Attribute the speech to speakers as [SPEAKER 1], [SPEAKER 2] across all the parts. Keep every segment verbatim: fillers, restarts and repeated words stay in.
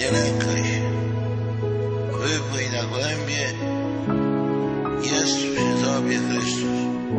[SPEAKER 1] Nie lękaj się, wypłyń na głębie, jest przy Tobie Chrystus.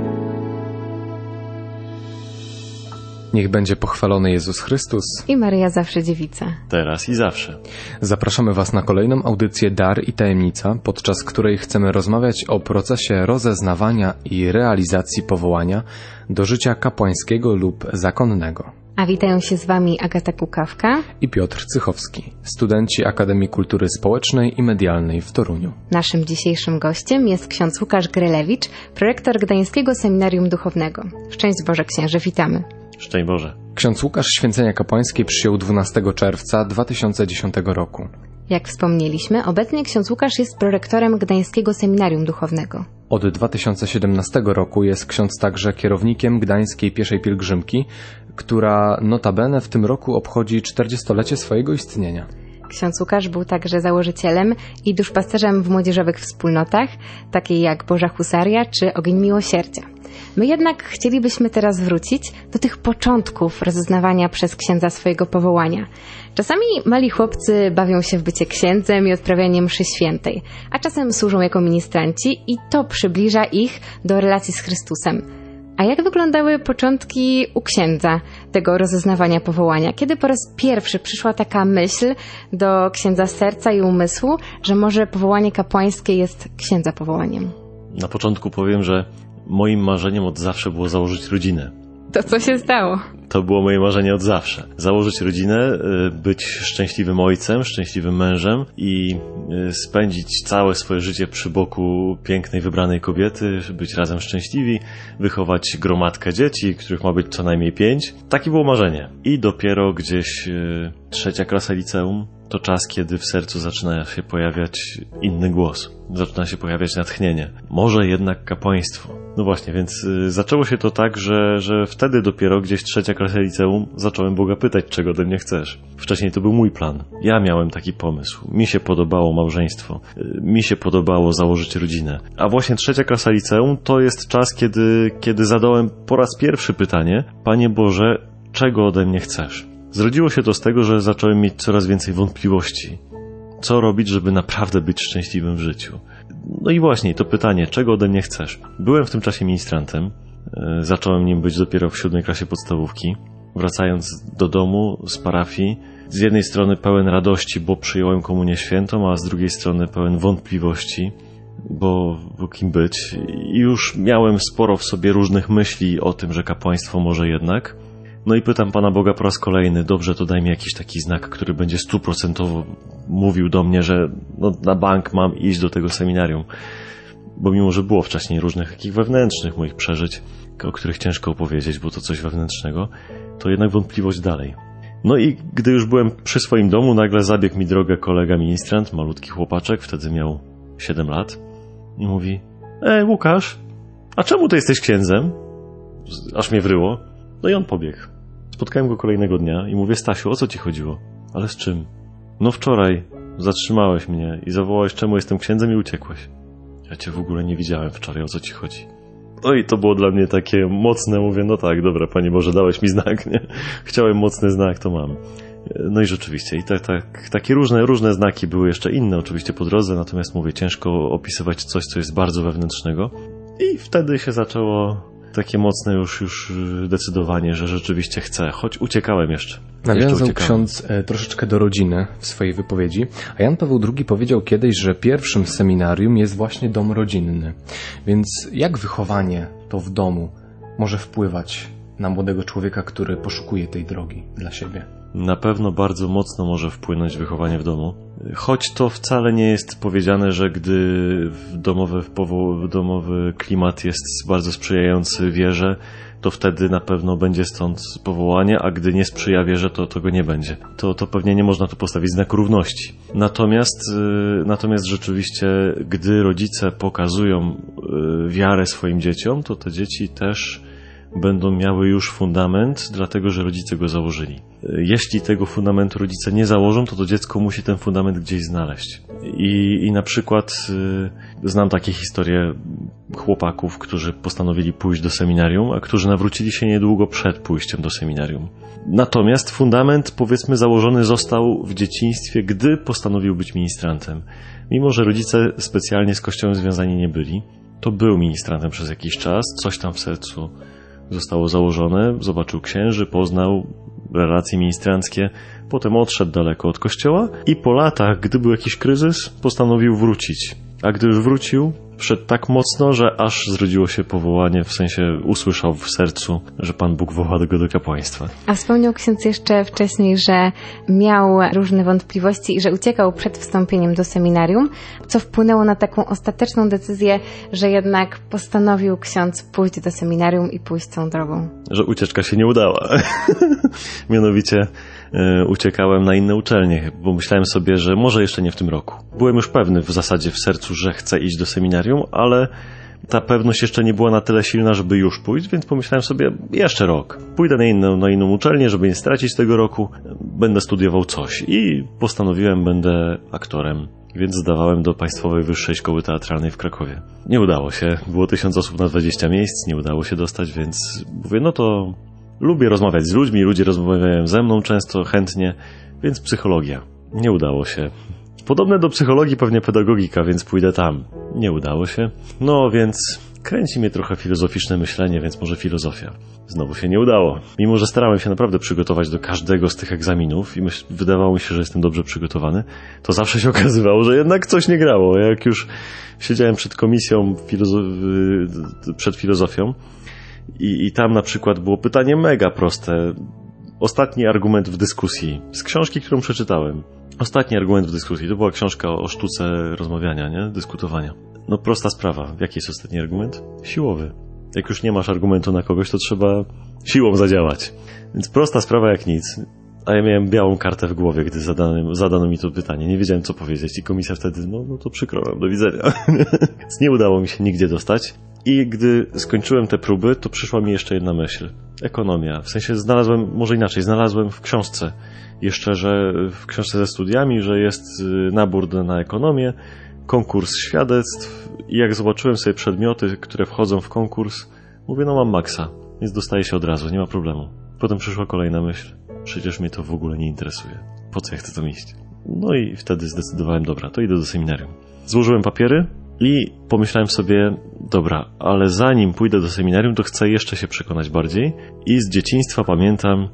[SPEAKER 2] Niech będzie pochwalony Jezus Chrystus
[SPEAKER 3] i Maryja zawsze dziewica.
[SPEAKER 4] Teraz i zawsze.
[SPEAKER 2] Zapraszamy Was na kolejną audycję Dar i Tajemnica, podczas której chcemy rozmawiać o procesie rozeznawania i realizacji powołania do życia kapłańskiego lub zakonnego.
[SPEAKER 3] A witają się z Wami Agata Kukawka
[SPEAKER 2] i Piotr Cychowski, studenci Akademii Kultury Społecznej i Medialnej w Toruniu.
[SPEAKER 3] Naszym dzisiejszym gościem jest ksiądz Łukasz Grylewicz, prorektor Gdańskiego Seminarium Duchownego. Szczęść Boże, księże, witamy.
[SPEAKER 4] Szczęść Boże.
[SPEAKER 2] Ksiądz Łukasz święcenia kapłańskie przyjął dwunastego czerwca dwa tysiące dziesiątego roku.
[SPEAKER 3] Jak wspomnieliśmy, obecnie ksiądz Łukasz jest prorektorem Gdańskiego Seminarium Duchownego.
[SPEAKER 2] Od dwa tysiące siedemnastego roku jest ksiądz także kierownikiem Gdańskiej Pieszej Pielgrzymki, która notabene w tym roku obchodzi czterdziestolecie swojego istnienia.
[SPEAKER 3] Ksiądz Łukasz był także założycielem i duszpasterzem w młodzieżowych wspólnotach, takiej jak Boża Husaria czy Ogień Miłosierdzia. My jednak chcielibyśmy teraz wrócić do tych początków rozeznawania przez księdza swojego powołania. Czasami mali chłopcy bawią się w bycie księdzem i odprawianie mszy świętej, a czasem służą jako ministranci i to przybliża ich do relacji z Chrystusem. A jak wyglądały początki u księdza tego rozeznawania powołania? Kiedy po raz pierwszy przyszła taka myśl do księdza serca i umysłu, że może powołanie kapłańskie jest księdza powołaniem?
[SPEAKER 4] Na początku powiem, że moim marzeniem od zawsze było założyć rodzinę.
[SPEAKER 3] To co się stało?
[SPEAKER 4] To było moje marzenie od zawsze. Założyć rodzinę, być szczęśliwym ojcem, szczęśliwym mężem i spędzić całe swoje życie przy boku pięknej, wybranej kobiety, być razem szczęśliwi, wychować gromadkę dzieci, których ma być co najmniej pięć. Takie było marzenie. I dopiero gdzieś trzecia klasa liceum to czas, kiedy w sercu zaczyna się pojawiać inny głos. Zaczyna się pojawiać natchnienie. Może jednak kapłaństwo. No właśnie, więc y, zaczęło się to tak, że, że wtedy dopiero gdzieś trzecia klasa liceum zacząłem Boga pytać, czego ode mnie chcesz. Wcześniej to był mój plan. Ja miałem taki pomysł. Mi się podobało małżeństwo. Y, mi się podobało założyć rodzinę. A właśnie trzecia klasa liceum to jest czas, kiedy, kiedy zadałem po raz pierwszy pytanie: Panie Boże, czego ode mnie chcesz? Zrodziło się to z tego, że zacząłem mieć coraz więcej wątpliwości. Co robić, żeby naprawdę być szczęśliwym w życiu? No i właśnie to pytanie, czego ode mnie chcesz? Byłem w tym czasie ministrantem. Zacząłem nim być dopiero w siódmej klasie podstawówki. Wracając do domu z parafii, z jednej strony pełen radości, bo przyjąłem komunię świętą, a z drugiej strony pełen wątpliwości, bo, bo kim być. I już miałem sporo w sobie różnych myśli o tym, że kapłaństwo może jednak. No i pytam Pana Boga po raz kolejny: dobrze, to daj mi jakiś taki znak, który będzie stuprocentowo mówił do mnie, że no, na bank mam iść do tego seminarium. Bo mimo, że było wcześniej różnych takich wewnętrznych moich przeżyć, o których ciężko opowiedzieć, bo to coś wewnętrznego, to jednak wątpliwość dalej. No i gdy już byłem przy swoim domu, nagle zabiegł mi drogę kolega ministrant, malutki chłopaczek, wtedy miał siedem lat, i mówi: Ej, Łukasz, a czemu ty jesteś księdzem? Aż mnie wryło. No i on pobiegł. Spotkałem go kolejnego dnia i mówię: Stasiu, o co ci chodziło? Ale z czym? No wczoraj zatrzymałeś mnie i zawołałeś, czemu jestem księdzem, i uciekłeś. Ja cię w ogóle nie widziałem wczoraj, o co ci chodzi? No i to było dla mnie takie mocne, mówię: no tak, dobra, Panie Boże, dałeś mi znak, nie? Chciałem mocny znak, to mam. No i rzeczywiście, i tak, tak, takie różne, różne znaki były jeszcze inne oczywiście po drodze, natomiast mówię, ciężko opisywać coś, co jest bardzo wewnętrznego. I wtedy się zaczęło takie mocne już, już decydowanie, że rzeczywiście chcę, choć uciekałem jeszcze.
[SPEAKER 2] Nawiązał
[SPEAKER 4] jeszcze uciekałem.
[SPEAKER 2] ksiądz e, troszeczkę do rodziny w swojej wypowiedzi, a Jan Paweł drugi powiedział kiedyś, że pierwszym seminarium jest właśnie dom rodzinny. Więc jak wychowanie to w domu może wpływać na młodego człowieka, który poszukuje tej drogi dla siebie?
[SPEAKER 4] Na pewno bardzo mocno może wpłynąć wychowanie w domu. Choć to wcale nie jest powiedziane, że gdy domowy, domowy klimat jest bardzo sprzyjający wierze, to wtedy na pewno będzie stąd powołanie, a gdy nie sprzyja wierze, to, to go nie będzie. To, to pewnie nie można tu postawić znaku równości. Natomiast, natomiast rzeczywiście, gdy rodzice pokazują wiarę swoim dzieciom, to te dzieci też będą miały już fundament, dlatego że rodzice go założyli. Jeśli tego fundamentu rodzice nie założą, to to dziecko musi ten fundament gdzieś znaleźć. I, i na przykład y, znam takie historie. chłopaków, którzy postanowili pójść do seminarium, a którzy nawrócili się niedługo przed pójściem do seminarium. Natomiast fundament, powiedzmy, założony został w dzieciństwie, gdy postanowił być ministrantem. Mimo że rodzice specjalnie z Kościołem związani nie byli, to był ministrantem przez jakiś czas, coś tam w sercu zostało założone, zobaczył księży, poznał relacje ministranckie, potem odszedł daleko od Kościoła i po latach, gdy był jakiś kryzys, postanowił wrócić. A gdy już wrócił, wszedł tak mocno, że aż zrodziło się powołanie, w sensie usłyszał w sercu, że Pan Bóg woła go do kapłaństwa.
[SPEAKER 3] A wspomniał ksiądz jeszcze wcześniej, że miał różne wątpliwości i że uciekał przed wstąpieniem do seminarium, co wpłynęło na taką ostateczną decyzję, że jednak postanowił ksiądz pójść do seminarium i pójść tą drogą.
[SPEAKER 4] Że ucieczka się nie udała. Mianowicie e, uciekałem na inne uczelnie, bo myślałem sobie, że może jeszcze nie w tym roku. Byłem już pewny w zasadzie w sercu, że chcę iść do seminarium, ale ta pewność jeszcze nie była na tyle silna, żeby już pójść, więc pomyślałem sobie, jeszcze rok. Pójdę na inną, na inną uczelnię, żeby nie stracić tego roku, będę studiował coś i postanowiłem, będę aktorem. Więc zdawałem do Państwowej Wyższej Szkoły Teatralnej w Krakowie. Nie udało się, było tysiąc osób na dwadzieścia miejsc, nie udało się dostać, więc mówię, no to lubię rozmawiać z ludźmi, ludzie rozmawiają ze mną często, chętnie, więc psychologia. Nie udało się. Podobne do psychologii pewnie pedagogika, więc pójdę tam. Nie udało się. No więc kręci mnie trochę filozoficzne myślenie, więc może filozofia. Znowu się nie udało. Mimo że starałem się naprawdę przygotować do każdego z tych egzaminów i myśl, wydawało mi się, że jestem dobrze przygotowany, to zawsze się okazywało, że jednak coś nie grało. Jak już siedziałem przed komisją, filozo- przed filozofią i, i tam na przykład było pytanie mega proste. Ostatni argument w dyskusji z książki, którą przeczytałem. Ostatni argument w dyskusji. To była książka o sztuce rozmawiania, nie? Dyskutowania. No prosta sprawa. Jaki jest ostatni argument? Siłowy. Jak już nie masz argumentu na kogoś, to trzeba siłą zadziałać. Więc prosta sprawa jak nic. A ja miałem białą kartę w głowie, gdy zadano, zadano mi to pytanie. Nie wiedziałem, co powiedzieć. I komisja wtedy, no, no to przykro nam, do widzenia. Więc nie udało mi się nigdzie dostać. I gdy skończyłem te próby, to przyszła mi jeszcze jedna myśl. Ekonomia. W sensie znalazłem, może inaczej, znalazłem w książce jeszcze, że w książce ze studiami, że jest nabór na ekonomię, konkurs świadectw i jak zobaczyłem sobie przedmioty, które wchodzą w konkurs, mówię, no mam maksa, więc dostaję się od razu, nie ma problemu. Potem przyszła kolejna myśl, przecież mnie to w ogóle nie interesuje. Po co ja chcę tam iść? No i wtedy zdecydowałem, dobra, to idę do seminarium. Złożyłem papiery i pomyślałem sobie, dobra, ale zanim pójdę do seminarium, to chcę jeszcze się przekonać bardziej i z dzieciństwa pamiętam,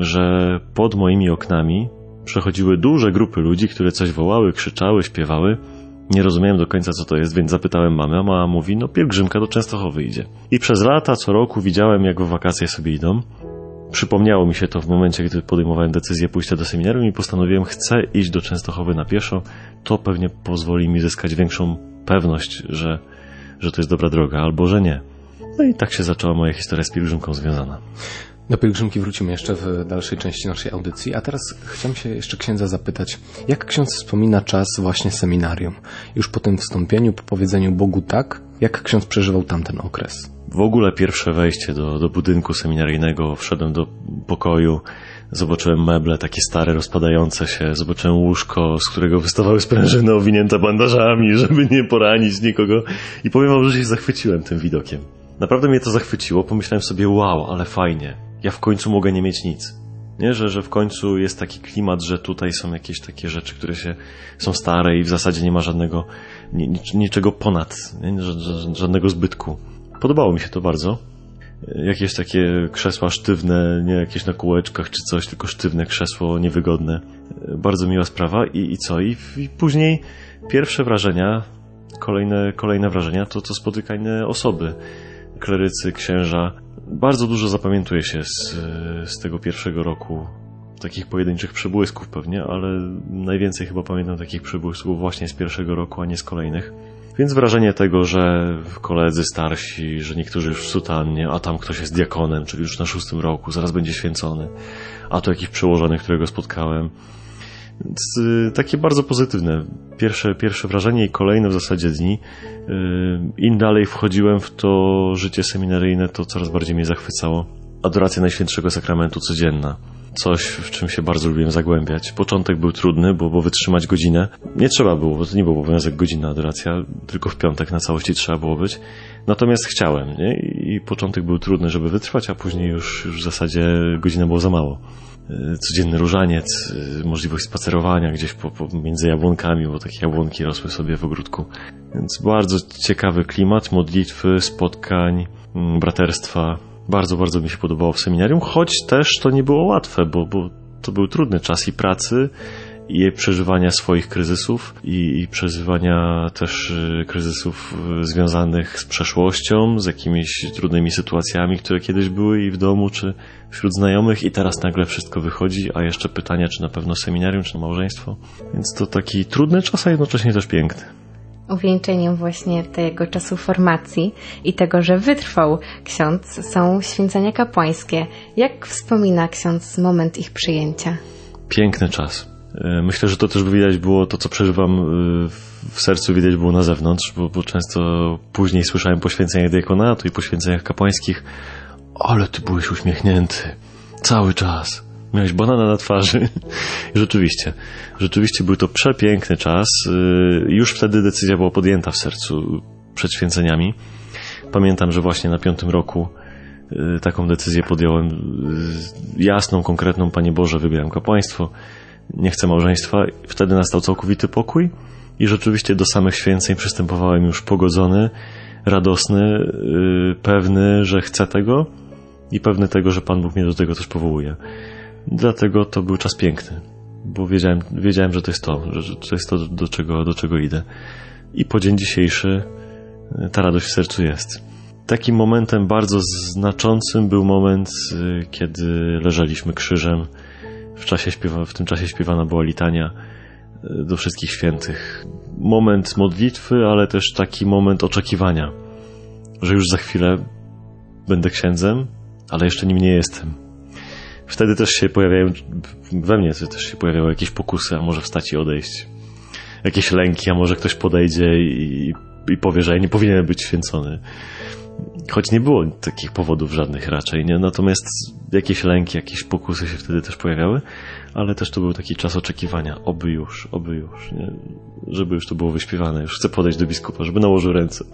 [SPEAKER 4] że pod moimi oknami przechodziły duże grupy ludzi, które coś wołały, krzyczały, śpiewały. Nie rozumiałem do końca, co to jest, więc zapytałem mamę, a mama mówi, no pielgrzymka do Częstochowy idzie. I przez lata, co roku widziałem, jak w wakacje sobie idą. Przypomniało mi się to w momencie, gdy podejmowałem decyzję pójścia do seminarium i postanowiłem, chcę iść do Częstochowy na pieszo. To pewnie pozwoli mi zyskać większą pewność, że, że to jest dobra droga, albo że nie. No i tak się zaczęła moja historia z pielgrzymką związana.
[SPEAKER 2] Do pielgrzymki wrócimy jeszcze w dalszej części naszej audycji, a teraz chciałem się jeszcze księdza zapytać, jak ksiądz wspomina czas właśnie seminarium? Już po tym wstąpieniu, po powiedzeniu Bogu tak, jak ksiądz przeżywał tamten okres?
[SPEAKER 4] W ogóle pierwsze wejście do, do budynku seminaryjnego, wszedłem do pokoju, zobaczyłem meble takie stare, rozpadające się, zobaczyłem łóżko, z którego wystawały sprężyny owinięte bandażami, żeby nie poranić nikogo i powiem wam, że się zachwyciłem tym widokiem. Naprawdę mnie to zachwyciło, pomyślałem sobie, wow, ale fajnie, ja w końcu mogę nie mieć nic. Nie, że, że w końcu jest taki klimat, że tutaj są jakieś takie rzeczy, które się są stare i w zasadzie nie ma żadnego, nic, niczego ponad, nie? Żadnego zbytku. Podobało mi się to bardzo. Jakieś takie krzesła sztywne, nie jakieś na kółeczkach czy coś, tylko sztywne krzesło, niewygodne. Bardzo miła sprawa i, i co? I, I później pierwsze wrażenia, kolejne, kolejne wrażenia to, to spotykane osoby, klerycy, księża. Bardzo dużo zapamiętuje się z, z tego pierwszego roku, takich pojedynczych przebłysków pewnie, ale najwięcej chyba pamiętam takich przebłysków właśnie z pierwszego roku, a nie z kolejnych. Więc wrażenie tego, że koledzy starsi, że niektórzy już w sutannie, a tam ktoś jest diakonem, czyli już na szóstym roku, zaraz będzie święcony, a to jakiś przełożony, którego spotkałem. Więc y, takie bardzo pozytywne. Pierwsze, pierwsze wrażenie i kolejne w zasadzie dni. Y, Im dalej wchodziłem w to życie seminaryjne, to coraz bardziej mnie zachwycało. Adoracja Najświętszego Sakramentu codzienna. Coś, w czym się bardzo lubiłem zagłębiać. Początek był trudny, bo, bo wytrzymać godzinę nie trzeba było, bo to nie był obowiązek godzinna adoracja, tylko w piątek na całości trzeba było być. Natomiast chciałem, nie? I początek był trudny, żeby wytrwać, a później już, już w zasadzie godzina było za mało. Codzienny różaniec, możliwość spacerowania gdzieś po, po, między jabłonkami, bo takie jabłonki rosły sobie w ogródku. Więc bardzo ciekawy klimat, modlitwy, spotkań, braterstwa. Bardzo, bardzo mi się podobało w seminarium, choć też to nie było łatwe, bo, bo to był trudny czas i pracy, i przeżywania swoich kryzysów i, i przeżywania też kryzysów związanych z przeszłością, z jakimiś trudnymi sytuacjami, które kiedyś były i w domu, czy wśród znajomych i teraz nagle wszystko wychodzi, a jeszcze pytania, czy na pewno seminarium, czy na małżeństwo. Więc to taki trudny czas, a jednocześnie też piękny.
[SPEAKER 3] Uwieńczeniem właśnie tego czasu formacji i tego, że wytrwał ksiądz, są święcenia kapłańskie. Jak wspomina ksiądz moment ich przyjęcia?
[SPEAKER 4] Piękny czas. Myślę, że to też widać było, to co przeżywam w sercu widać było na zewnątrz, bo, bo często później słyszałem poświęceniach diakonatu i poświęceniach kapłańskich: ale ty byłeś uśmiechnięty cały czas, miałeś banana na twarzy. I rzeczywiście, rzeczywiście był to przepiękny czas. Już wtedy decyzja była podjęta w sercu przed święceniami. Pamiętam, że właśnie na piątym roku taką decyzję podjąłem jasną, konkretną: Panie Boże, wybieram kapłaństwo, nie chcę małżeństwa. Wtedy nastał całkowity pokój i rzeczywiście do samych święceń przystępowałem już pogodzony, radosny, yy, pewny, że chcę tego i pewny tego, że Pan Bóg mnie do tego też powołuje. Dlatego to był czas piękny, bo wiedziałem, wiedziałem że to jest to, że to jest to, do czego, do czego idę. I po dzień dzisiejszy ta radość w sercu jest. Takim momentem bardzo znaczącym był moment, yy, kiedy leżeliśmy krzyżem. W, czasie śpiewa, w tym czasie śpiewana była litania do wszystkich świętych. Moment modlitwy, ale też taki moment oczekiwania, że już za chwilę będę księdzem, ale jeszcze nim nie jestem. Wtedy też się pojawiają, we mnie też się pojawiały jakieś pokusy, a może wstać i odejść. Jakieś lęki, a może ktoś podejdzie i, i powie, że ja nie powinienem być święcony. Choć nie było takich powodów żadnych raczej, nie? Natomiast jakieś lęki, jakieś pokusy się wtedy też pojawiały, ale też to był taki czas oczekiwania, oby już, oby już, nie? Żeby już to było wyśpiewane, już chcę podejść do biskupa, żeby nałożył ręce.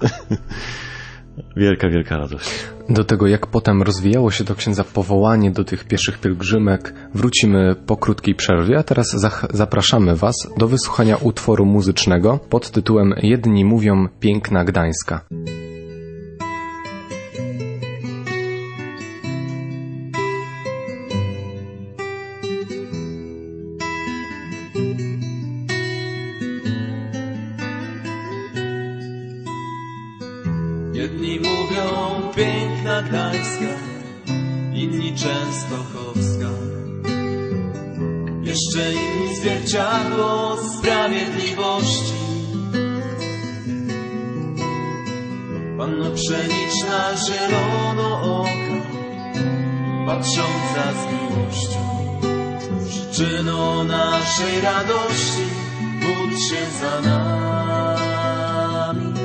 [SPEAKER 4] Wielka, wielka radość.
[SPEAKER 2] Do tego, jak potem rozwijało się do księdza powołanie do tych pieszych pielgrzymek, wrócimy po krótkiej przerwie, a teraz zapraszamy Was do wysłuchania utworu muzycznego pod tytułem Jedni mówią Piękna Gdańska.
[SPEAKER 5] Jedni mówią piękna Gdańska, inni Częstochowska, jeszcze inni zwierciadło sprawiedliwości. Panno pszeniczna zielono oka, patrząca z miłością, przyczyną naszej radości, módl się za nami.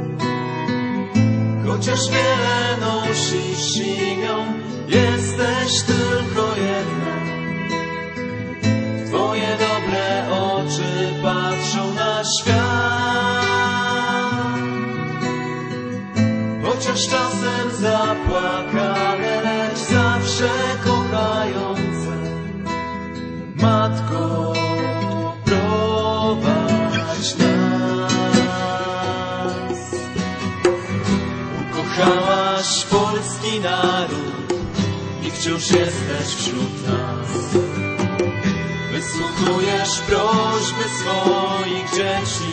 [SPEAKER 5] Chociaż wiele nosisz imion, jesteś tylko jedna. Twoje dobre oczy patrzą na świat. Chociaż czasem zapłakane, lecz zawsze kochające. Matko, prowadź nas. Ukochałaś polski naród i wciąż jesteś wśród nas. Wysłuchujesz prośby swoich dzieci.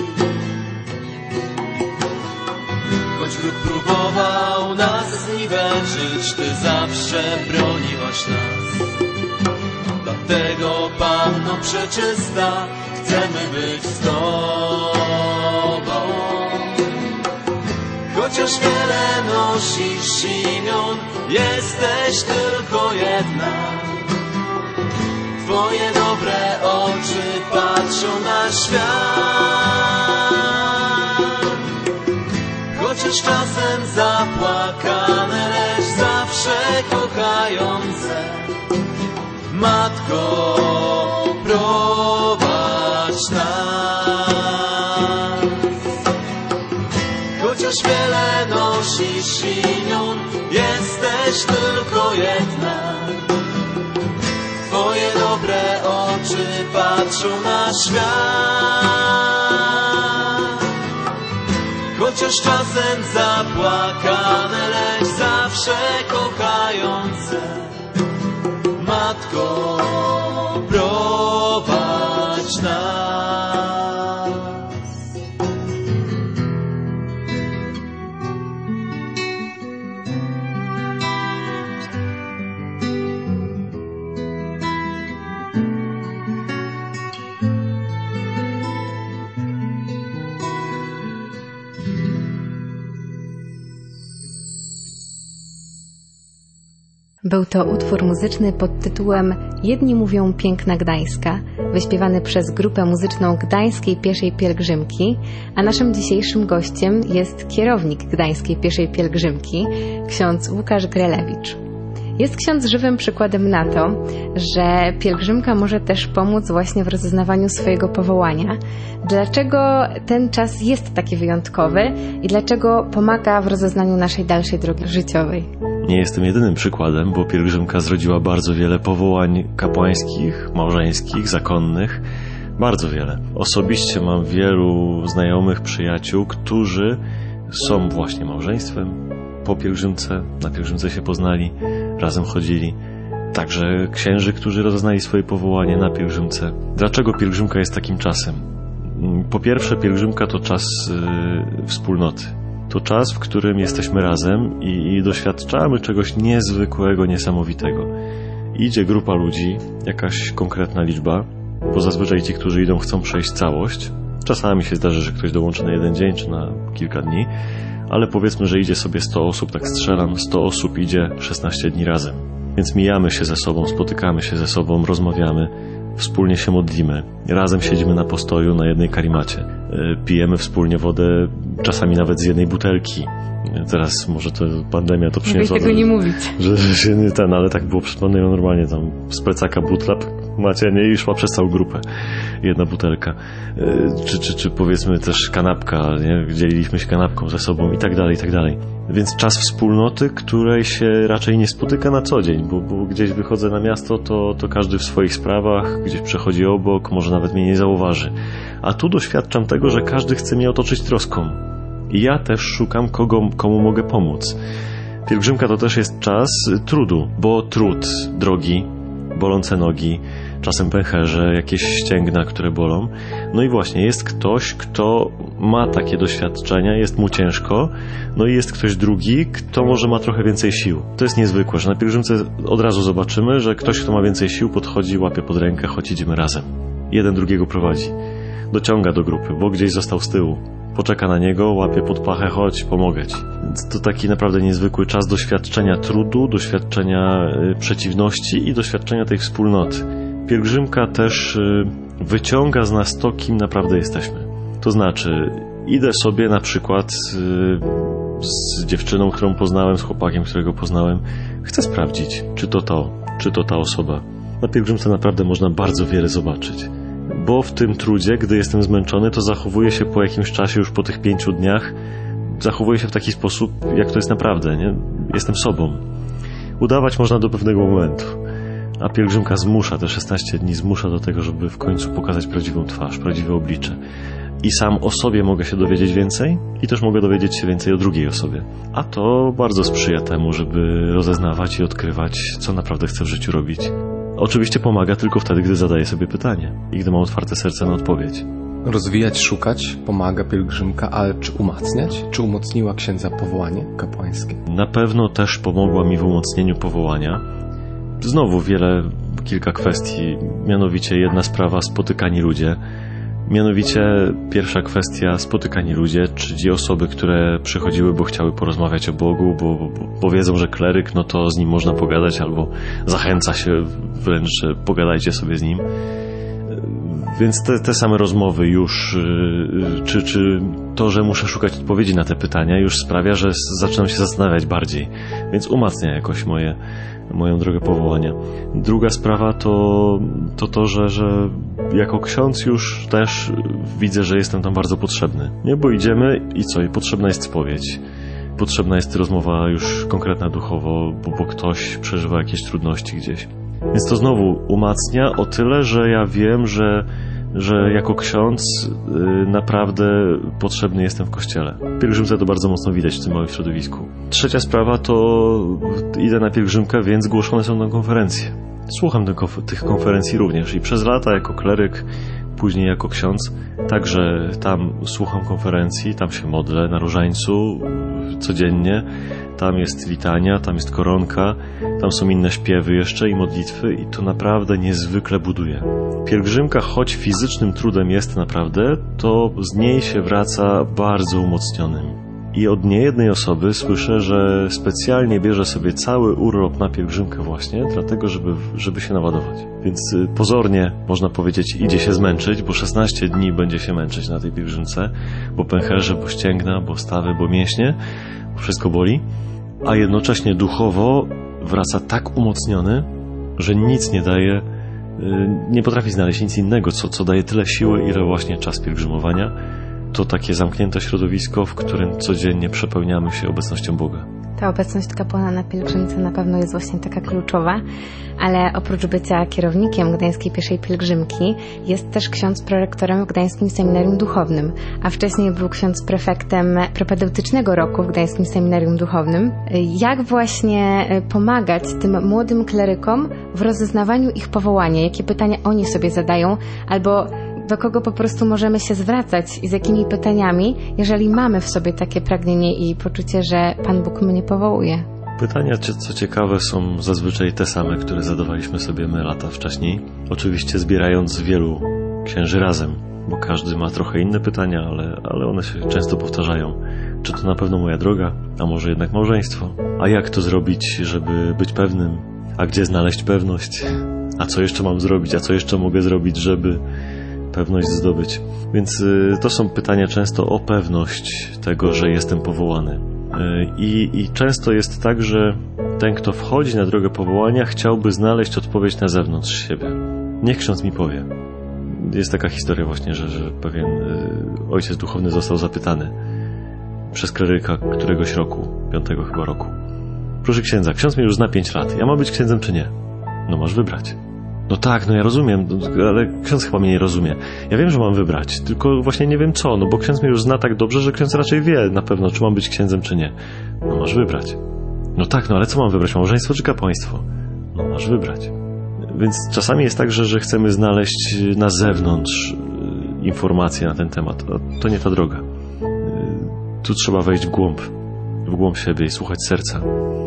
[SPEAKER 5] Choć wróg próbował nas zniweczyć, Ty zawsze broniłaś nas. Dlatego, Panno Przeczysta, chcemy być z Tobą. Chociaż wiele nosisz imion, jesteś tylko jedna. Twoje dobre oczy patrzą na świat. Chociaż czasem zapłakane, lecz zawsze kochające. Matko, prowadź nas. Chociaż wiele nocy nosisz imion, jesteś tylko jedna. Twoje dobre oczy patrzą na świat. Chociaż czasem zapłakane, lecz zawsze kochające. Matko, prowadź nas.
[SPEAKER 3] Był to utwór muzyczny pod tytułem Jedni mówią Piękna Gdańska, wyśpiewany przez grupę muzyczną Gdańskiej Pieszej Pielgrzymki, a naszym dzisiejszym gościem jest kierownik Gdańskiej Pieszej Pielgrzymki, ksiądz Łukasz Grelewicz. Jest ksiądz żywym przykładem na to, że pielgrzymka może też pomóc właśnie w rozeznawaniu swojego powołania. Dlaczego ten czas jest taki wyjątkowy i dlaczego pomaga w rozeznaniu naszej dalszej drogi życiowej?
[SPEAKER 4] Nie jestem jedynym przykładem, bo pielgrzymka zrodziła bardzo wiele powołań kapłańskich, małżeńskich, zakonnych. Bardzo wiele. Osobiście mam wielu znajomych, przyjaciół, którzy są właśnie małżeństwem. Po pielgrzymce, na pielgrzymce się poznali, razem chodzili. Także księży, którzy rozeznali swoje powołanie na pielgrzymce. Dlaczego pielgrzymka jest takim czasem? Po pierwsze, pielgrzymka to czas yy, wspólnoty. To czas, w którym jesteśmy razem i, i doświadczamy czegoś niezwykłego, niesamowitego. Idzie grupa ludzi, jakaś konkretna liczba, bo zazwyczaj ci, którzy idą, chcą przejść całość. Czasami się zdarzy, że ktoś dołączy na jeden dzień czy na kilka dni, ale powiedzmy, że idzie sobie sto osób, tak strzelam, sto osób idzie szesnaście dni razem. Więc mijamy się ze sobą, spotykamy się ze sobą, rozmawiamy, wspólnie się modlimy, razem siedzimy na postoju na jednej karimacie, pijemy wspólnie wodę, czasami nawet z jednej butelki. Teraz może to pandemia to przyniosła.
[SPEAKER 3] Mogę tego nie mówić.
[SPEAKER 4] Że, że się nie ten, ale tak było przed pandemią normalnie, tam z plecaka butla macie, nie, i szła przez całą grupę jedna butelka. Czy, czy, czy powiedzmy też kanapka, nie? Dzieliliśmy się kanapką ze sobą i tak dalej, i tak dalej. Więc czas wspólnoty, której się raczej nie spotyka na co dzień, bo, bo gdzieś wychodzę na miasto, to, to każdy w swoich sprawach, gdzieś przechodzi obok, może nawet mnie nie zauważy. A tu doświadczam tego, że każdy chce mnie otoczyć troską. I ja też szukam, kogo, komu mogę pomóc. Pielgrzymka to też jest czas trudu, bo trud, drogi, bolące nogi, czasem pęcherze, jakieś ścięgna, które bolą. No i właśnie, jest ktoś, kto ma takie doświadczenia, jest mu ciężko, no i jest ktoś drugi, kto może ma trochę więcej sił. To jest niezwykłe, że na pielgrzymce od razu zobaczymy, że ktoś, kto ma więcej sił, podchodzi, łapie pod rękę, choć idziemy razem. Jeden drugiego prowadzi. Dociąga do grupy, bo gdzieś został z tyłu. Poczeka na niego, łapie pod pachę, chodź, pomogę ci. Więc to taki naprawdę niezwykły czas doświadczenia trudu, doświadczenia y, przeciwności i doświadczenia tej wspólnoty. Pielgrzymka też y, wyciąga z nas to, kim naprawdę jesteśmy. To znaczy, idę sobie na przykład y, z dziewczyną, którą poznałem, z chłopakiem, którego poznałem. Chcę sprawdzić, czy to to, czy to ta osoba. Na pielgrzymce naprawdę można bardzo wiele zobaczyć. Bo w tym trudzie, gdy jestem zmęczony, to zachowuję się po jakimś czasie, już po tych pięciu dniach, zachowuję się w taki sposób, jak to jest naprawdę, nie? Jestem sobą. Udawać można do pewnego momentu, a pielgrzymka zmusza, te szesnaście dni zmusza do tego, żeby w końcu pokazać prawdziwą twarz, prawdziwe oblicze. I sam o sobie mogę się dowiedzieć więcej i też mogę dowiedzieć się więcej o drugiej osobie. A to bardzo sprzyja temu, żeby rozeznawać i odkrywać, co naprawdę chcę w życiu robić. Oczywiście pomaga tylko wtedy, gdy zadaję sobie pytanie i gdy mam otwarte serce na odpowiedź.
[SPEAKER 2] Rozwijać, szukać pomaga pielgrzymka, ale czy umacniać? Czy umocniła księdza powołanie kapłańskie?
[SPEAKER 4] Na pewno też pomogła mi w umocnieniu powołania. Znowu wiele, kilka kwestii, mianowicie jedna sprawa, spotykani ludzie. Mianowicie pierwsza kwestia, spotykani ludzie, czyli osoby, które przychodziły, bo chciały porozmawiać o Bogu, bo, bo, bo wiedzą, że kleryk, no to z nim można pogadać, albo zachęca się wręcz, że pogadajcie sobie z nim. Więc te, te same rozmowy już, czy, czy to, że muszę szukać odpowiedzi na te pytania, już sprawia, że zaczynam się zastanawiać bardziej, więc umacnia jakoś moje, moją drogę powołania. Druga sprawa to to, to że, że jako ksiądz już też widzę, że jestem tam bardzo potrzebny. Nie, bo idziemy i co? I potrzebna jest spowiedź. potrzebna jest rozmowa już konkretna duchowo, bo, bo ktoś przeżywa jakieś trudności gdzieś. Więc to znowu umacnia o tyle, że ja wiem, że, że jako ksiądz yy, naprawdę potrzebny jestem w kościele. Pielgrzymce to bardzo mocno widać w tym małym środowisku. Trzecia sprawa to idę na pielgrzymkę, więc głoszone są na konferencje. Słucham tych, tych konferencji również i przez lata jako kleryk, później jako ksiądz, także tam słucham konferencji, tam się modlę na różańcu codziennie, tam jest litania, tam jest koronka, tam są inne śpiewy jeszcze i modlitwy i to naprawdę niezwykle buduje. Pielgrzymka, choć fizycznym trudem jest naprawdę, to z niej się wraca bardzo umocnionym. I od niejednej osoby słyszę, że specjalnie bierze sobie cały urlop na pielgrzymkę właśnie, dlatego żeby, żeby się naładować. Więc pozornie, można powiedzieć, idzie się zmęczyć, bo szesnaście dni będzie się męczyć na tej pielgrzymce, bo pęcherze, bo ścięgna, bo stawy, bo mięśnie, bo wszystko boli, a jednocześnie duchowo wraca tak umocniony, że nic nie daje, nie potrafi znaleźć nic innego, co, co daje tyle siły, ile właśnie czas pielgrzymowania. To takie zamknięte środowisko, w którym codziennie przepełniamy się obecnością Boga.
[SPEAKER 3] Ta obecność kapłana na pielgrzymce na pewno jest właśnie taka kluczowa, ale oprócz bycia kierownikiem Gdańskiej Pieszej Pielgrzymki jest też ksiądz prorektorem w Gdańskim Seminarium Duchownym, a wcześniej był ksiądz prefektem propedeutycznego roku w Gdańskim Seminarium Duchownym. Jak właśnie pomagać tym młodym klerykom w rozeznawaniu ich powołania? Jakie pytania oni sobie zadają? Albo do kogo po prostu możemy się zwracać i z jakimi pytaniami, jeżeli mamy w sobie takie pragnienie i poczucie, że Pan Bóg mnie powołuje?
[SPEAKER 4] Pytania, co ciekawe, są zazwyczaj te same, które zadawaliśmy sobie my lata wcześniej. Oczywiście zbierając wielu księży razem, bo każdy ma trochę inne pytania, ale, ale one się często powtarzają. Czy to na pewno moja droga, a może jednak małżeństwo? A jak to zrobić, żeby być pewnym? A gdzie znaleźć pewność? A co jeszcze mam zrobić? A co jeszcze mogę zrobić, żeby pewność zdobyć? Więc y, to są pytania często o pewność tego, że jestem powołany. Y, i, I często jest tak, że ten, kto wchodzi na drogę powołania, chciałby znaleźć odpowiedź na zewnątrz siebie. Niech ksiądz mi powie. Jest taka historia właśnie, że, że pewien y, ojciec duchowny został zapytany przez kleryka któregoś roku, piątego chyba roku. Proszę księdza, ksiądz mnie już zna pięć lat. Ja mam być księdzem czy nie? No masz wybrać. No tak, no ja rozumiem, ale ksiądz chyba mnie nie rozumie. Ja wiem, że mam wybrać, tylko właśnie nie wiem co, no bo ksiądz mnie już zna tak dobrze, że ksiądz raczej wie na pewno, czy mam być księdzem, czy nie. No masz wybrać. No tak, no ale co mam wybrać, małżeństwo czy kapłaństwo? No masz wybrać. Więc czasami jest tak, że, że chcemy znaleźć na zewnątrz informacje na ten temat, a to nie ta droga. Tu trzeba wejść w głąb, w głąb siebie i słuchać serca.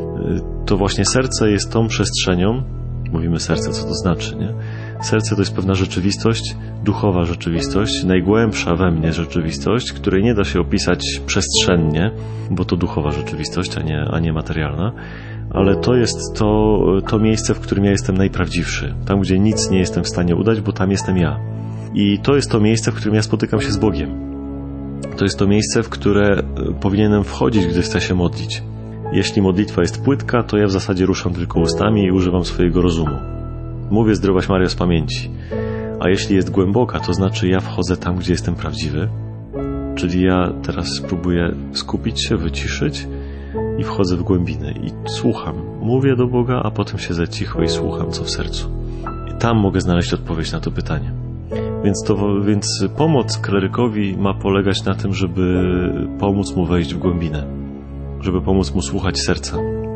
[SPEAKER 4] To właśnie serce jest tą przestrzenią. Mówimy serce, co to znaczy, nie? Serce to jest pewna rzeczywistość, duchowa rzeczywistość, najgłębsza we mnie rzeczywistość, której nie da się opisać przestrzennie, bo to duchowa rzeczywistość, a nie, a nie materialna, ale to jest to, to miejsce, w którym ja jestem najprawdziwszy, tam, gdzie nic nie jestem w stanie udać, bo tam jestem ja. I to jest to miejsce, w którym ja spotykam się z Bogiem. To jest to miejsce, w które powinienem wchodzić, gdy chcę się modlić. Jeśli modlitwa jest płytka, to ja w zasadzie ruszam tylko ustami i używam swojego rozumu. Mówię Zdrowaś Maryjo z pamięci. A jeśli jest głęboka, to znaczy ja wchodzę tam, gdzie jestem prawdziwy. Czyli ja teraz spróbuję skupić się, wyciszyć i wchodzę w głębiny i słucham. Mówię do Boga, a potem siedzę cicho i słucham, co w sercu. I tam mogę znaleźć odpowiedź na to pytanie. Więc, to, więc pomoc klerykowi ma polegać na tym, żeby pomóc mu wejść w głębinę. Żeby pomóc mu słuchać serca,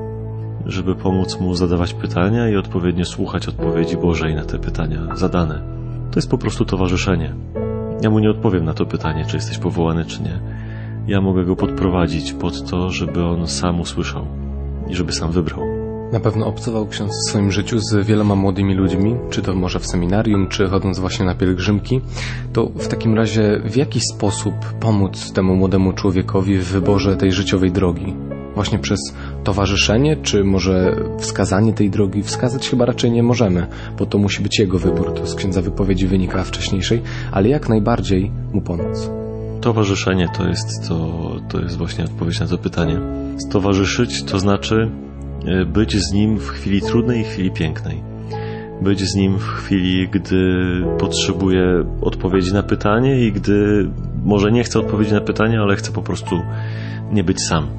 [SPEAKER 4] żeby pomóc mu zadawać pytania i odpowiednio słuchać odpowiedzi Bożej na te pytania zadane. To jest po prostu towarzyszenie. Ja mu nie odpowiem na to pytanie, czy jesteś powołany, czy nie. Ja mogę go podprowadzić pod to, żeby on sam usłyszał i żeby sam wybrał.
[SPEAKER 2] Na pewno obcował ksiądz w swoim życiu z wieloma młodymi ludźmi, czy to może w seminarium, czy chodząc właśnie na pielgrzymki. To w takim razie w jaki sposób pomóc temu młodemu człowiekowi w wyborze tej życiowej drogi? Właśnie przez towarzyszenie, czy może wskazanie tej drogi? Wskazać chyba raczej nie możemy, bo to musi być jego wybór, to z księdza wypowiedzi wynika wcześniejszej, ale jak najbardziej mu pomóc?
[SPEAKER 4] Towarzyszenie to jest, to, to jest właśnie odpowiedź na to pytanie. Stowarzyszyć to znaczy być z nim w chwili trudnej i chwili pięknej. Być z nim w chwili, gdy potrzebuje odpowiedzi na pytanie i gdy może nie chce odpowiedzi na pytanie, ale chce po prostu nie być sam.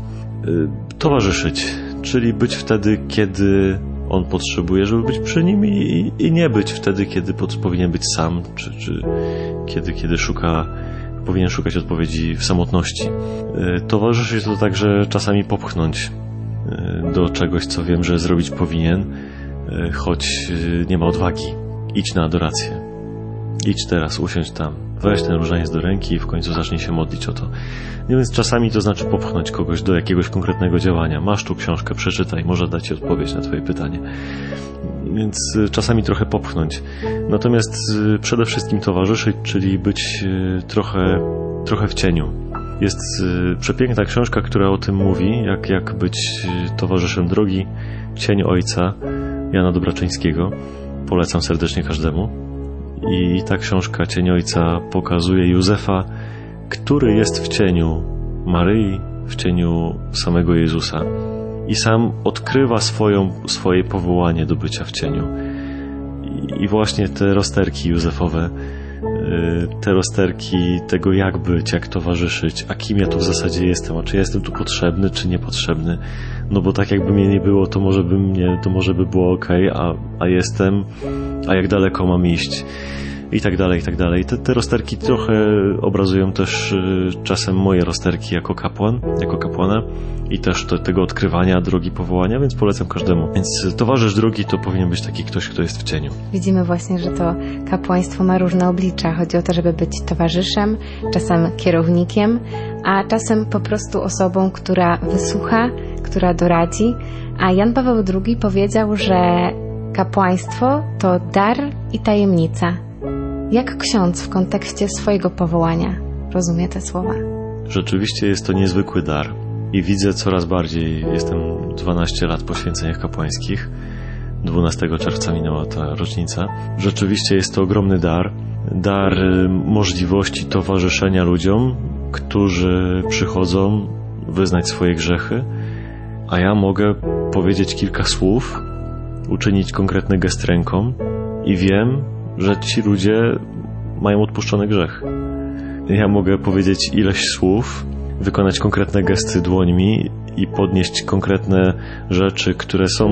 [SPEAKER 4] towarzyszyć, czyli być wtedy, kiedy on potrzebuje, żeby być przy nim i, i nie być wtedy, kiedy pod, powinien być sam, czy, czy kiedy, kiedy szuka, powinien szukać odpowiedzi w samotności. Towarzyszyć to także czasami popchnąć do czegoś, co wiem, że zrobić powinien, choć nie ma odwagi. Idź na adorację. Idź teraz, usiądź tam. Weź ten różaniec do ręki i w końcu zacznij się modlić o to. No więc czasami to znaczy popchnąć kogoś do jakiegoś konkretnego działania. Masz tu książkę, przeczytaj, może dać ci odpowiedź na twoje pytanie. Więc czasami trochę popchnąć. Natomiast przede wszystkim towarzyszyć, czyli być trochę, trochę w cieniu. Jest przepiękna książka, która o tym mówi, jak, jak być towarzyszem drogi, Cień Ojca Jana Dobraczyńskiego. Polecam serdecznie każdemu. I ta książka Cień Ojca pokazuje Józefa, który jest w cieniu Maryi, w cieniu samego Jezusa. I sam odkrywa swoją, swoje powołanie do bycia w cieniu. I, i właśnie te rozterki józefowe, te rozterki tego, jak być, jak towarzyszyć, a kim ja tu w zasadzie jestem, a czy ja jestem tu potrzebny, czy niepotrzebny. No bo tak jakby mnie nie było, to może by mnie, to może by było okej, a, a jestem, a jak daleko mam iść. I tak dalej, i tak dalej. Te, te rozterki trochę obrazują też y, czasem moje rozterki jako kapłan, jako kapłana i też te, tego odkrywania drogi powołania, więc polecam każdemu. Więc towarzysz drogi to powinien być taki ktoś, kto jest w cieniu.
[SPEAKER 3] Widzimy właśnie, że to kapłaństwo ma różne oblicza. Chodzi o to, żeby być towarzyszem, czasem kierownikiem, a czasem po prostu osobą, która wysłucha, która doradzi. A Jan Paweł drugi powiedział, że kapłaństwo to dar i tajemnica. Jak ksiądz w kontekście swojego powołania rozumie te słowa?
[SPEAKER 4] Rzeczywiście jest to niezwykły dar i widzę coraz bardziej, jestem dwanaście lat po święceniach kapłańskich, dwunastego czerwca minęła ta rocznica. Rzeczywiście jest to ogromny dar, dar możliwości towarzyszenia ludziom, którzy przychodzą wyznać swoje grzechy, a ja mogę powiedzieć kilka słów, uczynić konkretny gest ręką i wiem, że ci ludzie mają odpuszczony grzech. Ja mogę powiedzieć ileś słów, wykonać konkretne gesty dłońmi i podnieść konkretne rzeczy, które są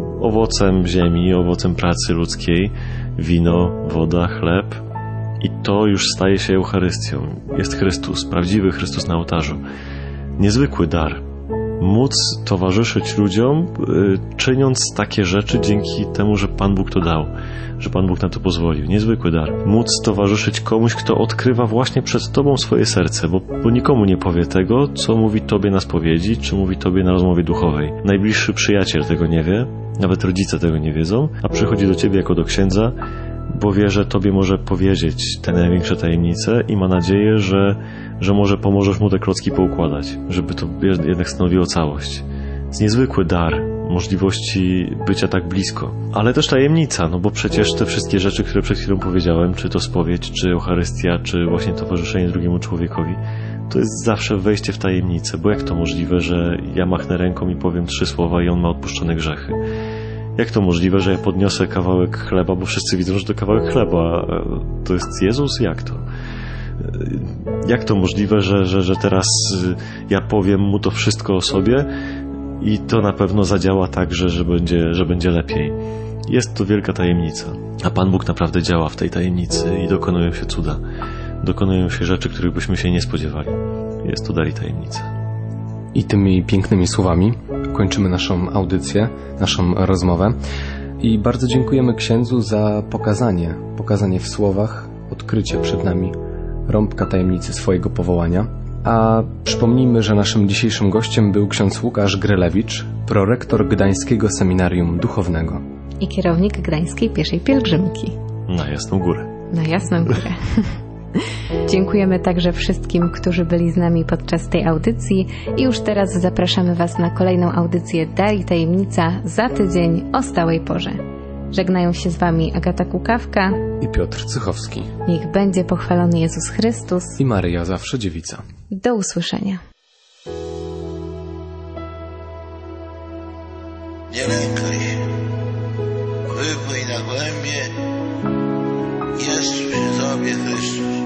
[SPEAKER 4] owocem ziemi, owocem pracy ludzkiej, wino, woda, chleb. I to już staje się Eucharystią. Jest Chrystus, prawdziwy Chrystus na ołtarzu. Niezwykły dar. Móc towarzyszyć ludziom, y, czyniąc takie rzeczy dzięki temu, że Pan Bóg to dał, że Pan Bóg na to pozwolił. Niezwykły dar. Móc towarzyszyć komuś, kto odkrywa właśnie przed Tobą swoje serce, bo, bo nikomu nie powie tego, co mówi Tobie na spowiedzi, czy mówi Tobie na rozmowie duchowej. Najbliższy przyjaciel tego nie wie, nawet rodzice tego nie wiedzą, a przychodzi do Ciebie jako do księdza, bo wie, że Tobie może powiedzieć te największe tajemnice i ma nadzieję, że, że może pomożesz mu te klocki poukładać, żeby to jednak stanowiło całość. Jest niezwykły dar możliwości bycia tak blisko. Ale też tajemnica, no bo przecież te wszystkie rzeczy, które przed chwilą powiedziałem, czy to spowiedź, czy Eucharystia, czy właśnie towarzyszenie drugiemu człowiekowi, to jest zawsze wejście w tajemnicę, bo jak to możliwe, że ja machnę ręką i powiem trzy słowa i on ma odpuszczone grzechy? Jak to możliwe, że ja podniosę kawałek chleba, bo wszyscy widzą, że to kawałek chleba. To jest Jezus? Jak to? Jak to możliwe, że, że, że teraz ja powiem mu to wszystko o sobie i to na pewno zadziała tak, że, że, będzie, że będzie lepiej? Jest to wielka tajemnica. A Pan Bóg naprawdę działa w tej tajemnicy i dokonują się cuda. Dokonują się rzeczy, których byśmy się nie spodziewali. Jest to dar i tajemnica.
[SPEAKER 2] I tymi pięknymi słowami kończymy naszą audycję, naszą rozmowę. I bardzo dziękujemy księdzu za pokazanie, pokazanie w słowach, odkrycie przed nami rąbka tajemnicy swojego powołania. A przypomnijmy, że naszym dzisiejszym gościem był ksiądz Łukasz Grelewicz, prorektor Gdańskiego Seminarium Duchownego.
[SPEAKER 3] I kierownik Gdańskiej Pieszej Pielgrzymki.
[SPEAKER 4] Na Jasną Górę.
[SPEAKER 3] Na Jasną Górę. Dziękujemy także wszystkim, którzy byli z nami podczas tej audycji i już teraz zapraszamy Was na kolejną audycję Dar i Tajemnica za tydzień o stałej porze. Żegnają się z Wami Agata Kukawka
[SPEAKER 2] i Piotr Cychowski.
[SPEAKER 3] Niech będzie pochwalony Jezus Chrystus
[SPEAKER 2] i Maryja zawsze dziewica.
[SPEAKER 3] Do usłyszenia.
[SPEAKER 1] Nie lękaj się, wypłyń na głębie, jest przy Tobie Chrystus.